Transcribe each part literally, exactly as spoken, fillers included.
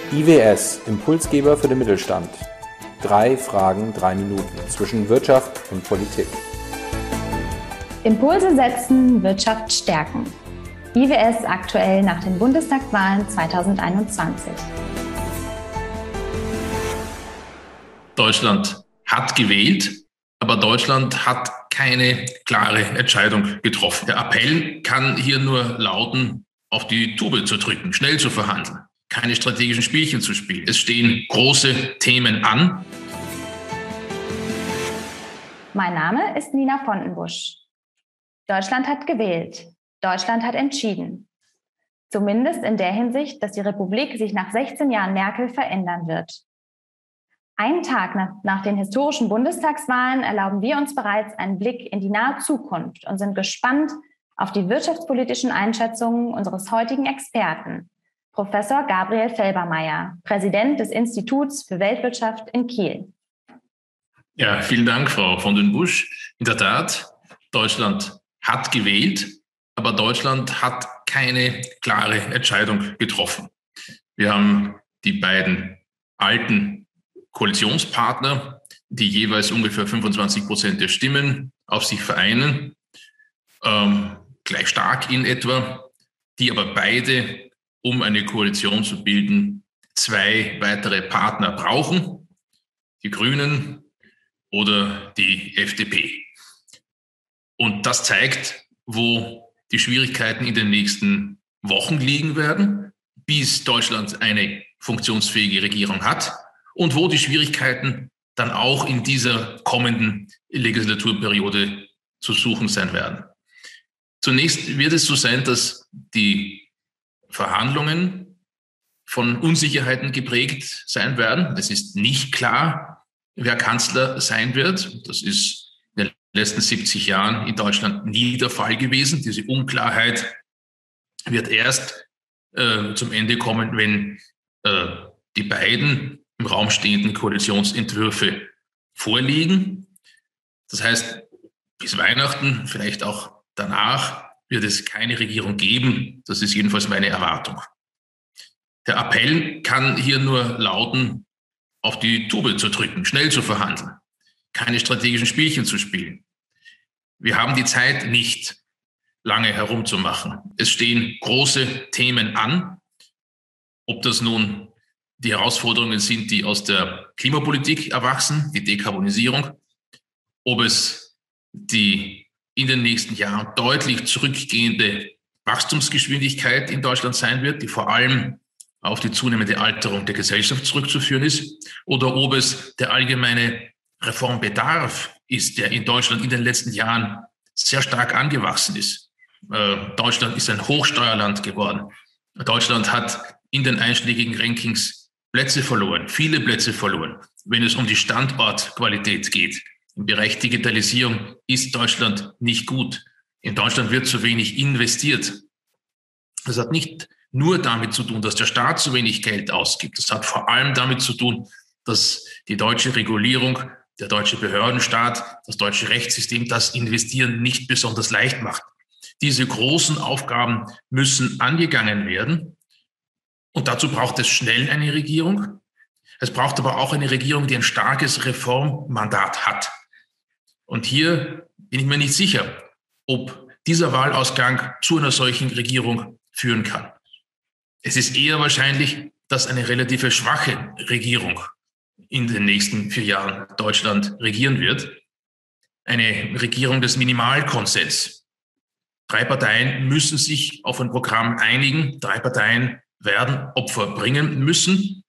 I W S, Impulsgeber für den Mittelstand. Drei Fragen, drei Minuten zwischen Wirtschaft und Politik. Impulse setzen, Wirtschaft stärken. I W S aktuell nach den Bundestagswahlen zweitausendeinundzwanzig. Deutschland hat gewählt, aber Deutschland hat keine klare Entscheidung getroffen. Der Appell kann hier nur lauten, auf die Tube zu drücken, schnell zu verhandeln, keine strategischen Spielchen zu spielen. Es stehen große Themen an. Mein Name ist Nina Fontenbusch. Deutschland hat gewählt. Deutschland hat entschieden. Zumindest in der Hinsicht, dass die Republik sich nach sechzehn Jahren Merkel verändern wird. Einen Tag nach, nach den historischen Bundestagswahlen erlauben wir uns bereits einen Blick in die nahe Zukunft und sind gespannt auf die wirtschaftspolitischen Einschätzungen unseres heutigen Experten, Professor Gabriel Felbermayr, Präsident des Instituts für Weltwirtschaft in Kiel. Ja, vielen Dank, Frau Fontenbusch. In der Tat, Deutschland hat gewählt, aber Deutschland hat keine klare Entscheidung getroffen. Wir haben die beiden alten Koalitionspartner, die jeweils ungefähr fünfundzwanzig Prozent der Stimmen auf sich vereinen, ähm, gleich stark in etwa, die aber beide, um eine Koalition zu bilden, zwei weitere Partner brauchen, die Grünen oder die F D P. Und das zeigt, wo die Schwierigkeiten in den nächsten Wochen liegen werden, bis Deutschland eine funktionsfähige Regierung hat und wo die Schwierigkeiten dann auch in dieser kommenden Legislaturperiode zu suchen sein werden. Zunächst wird es so sein, dass die Verhandlungen von Unsicherheiten geprägt sein werden. Es ist nicht klar, wer Kanzler sein wird. Das ist in den letzten siebzig Jahren in Deutschland nie der Fall gewesen. Diese Unklarheit wird erst äh, zum Ende kommen, wenn äh, die beiden im Raum stehenden Koalitionsentwürfe vorliegen. Das heißt, bis Weihnachten, vielleicht auch danach, wird es keine Regierung geben. Das ist jedenfalls meine Erwartung. Der Appell kann hier nur lauten, auf die Tube zu drücken, schnell zu verhandeln, keine strategischen Spielchen zu spielen. Wir haben die Zeit nicht, lange herumzumachen. Es stehen große Themen an, ob das nun die Herausforderungen sind, die aus der Klimapolitik erwachsen, die Dekarbonisierung, ob es die in den nächsten Jahren deutlich zurückgehende Wachstumsgeschwindigkeit in Deutschland sein wird, die vor allem auf die zunehmende Alterung der Gesellschaft zurückzuführen ist, oder ob es der allgemeine Reformbedarf ist, der in Deutschland in den letzten Jahren sehr stark angewachsen ist. Deutschland ist ein Hochsteuerland geworden. Deutschland hat in den einschlägigen Rankings Plätze verloren, viele Plätze verloren, wenn es um die Standortqualität geht. Im Bereich Digitalisierung ist Deutschland nicht gut. In Deutschland wird zu wenig investiert. Das hat nicht nur damit zu tun, dass der Staat zu wenig Geld ausgibt. Das hat vor allem damit zu tun, dass die deutsche Regulierung, der deutsche Behördenstaat, das deutsche Rechtssystem das Investieren nicht besonders leicht macht. Diese großen Aufgaben müssen angegangen werden. Und dazu braucht es schnell eine Regierung. Es braucht aber auch eine Regierung, die ein starkes Reformmandat hat. Und hier bin ich mir nicht sicher, ob dieser Wahlausgang zu einer solchen Regierung führen kann. Es ist eher wahrscheinlich, dass eine relativ schwache Regierung in den nächsten vier Jahren Deutschland regieren wird. Eine Regierung des Minimalkonsens. Drei Parteien müssen sich auf ein Programm einigen. Drei Parteien werden Opfer bringen müssen.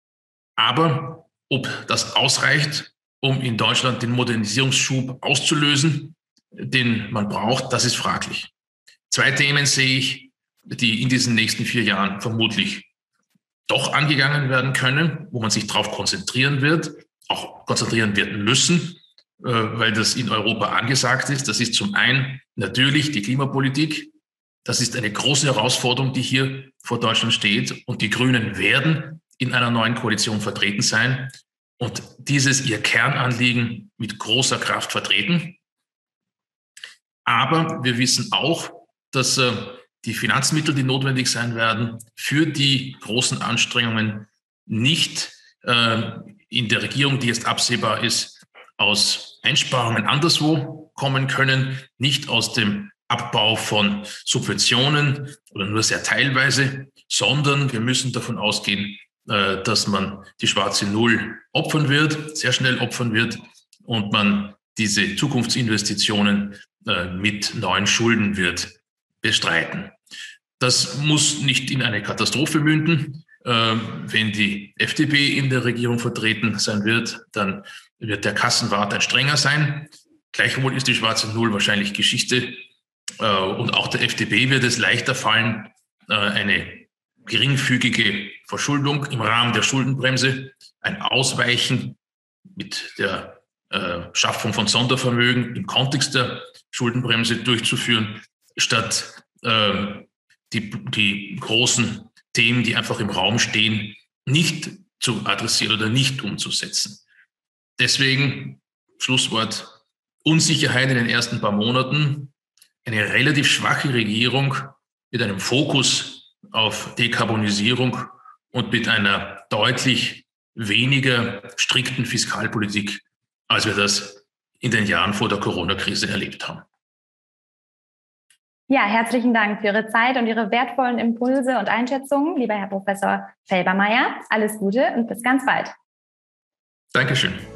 Aber ob das ausreicht, um in Deutschland den Modernisierungsschub auszulösen, den man braucht, das ist fraglich. Zwei Themen sehe ich, die in diesen nächsten vier Jahren vermutlich doch angegangen werden können, wo man sich darauf konzentrieren wird, auch konzentrieren wird müssen, weil das in Europa angesagt ist. Das ist zum einen natürlich die Klimapolitik. Das ist eine große Herausforderung, die hier vor Deutschland steht. Und die Grünen werden in einer neuen Koalition vertreten sein und dieses ihr Kernanliegen mit großer Kraft vertreten. Aber wir wissen auch, dass äh, die Finanzmittel, die notwendig sein werden für die großen Anstrengungen nicht äh, in der Regierung, die jetzt absehbar ist, aus Einsparungen anderswo kommen können, nicht aus dem Abbau von Subventionen oder nur sehr teilweise, sondern wir müssen davon ausgehen, äh, dass man die schwarze Null opfern wird, sehr schnell opfern wird und man diese Zukunftsinvestitionen äh, mit neuen Schulden wird bestreiten. Das muss nicht in eine Katastrophe münden. Äh, wenn die F D P in der Regierung vertreten sein wird, dann wird der Kassenwart ein strenger sein. Gleichwohl ist die schwarze Null wahrscheinlich Geschichte. Äh, und auch der F D P wird es leichter fallen, äh, eine geringfügige Verschuldung im Rahmen der Schuldenbremse, ein Ausweichen mit der äh, Schaffung von Sondervermögen im Kontext der Schuldenbremse durchzuführen, statt äh, die, die großen Themen, die einfach im Raum stehen, nicht zu adressieren oder nicht umzusetzen. Deswegen, Schlusswort, Unsicherheit in den ersten paar Monaten, eine relativ schwache Regierung mit einem Fokus auf Dekarbonisierung und mit einer deutlich weniger strikten Fiskalpolitik, als wir das in den Jahren vor der Corona-Krise erlebt haben. Ja, herzlichen Dank für Ihre Zeit und Ihre wertvollen Impulse und Einschätzungen, lieber Herr Professor Felbermayr. Alles Gute und bis ganz bald. Dankeschön.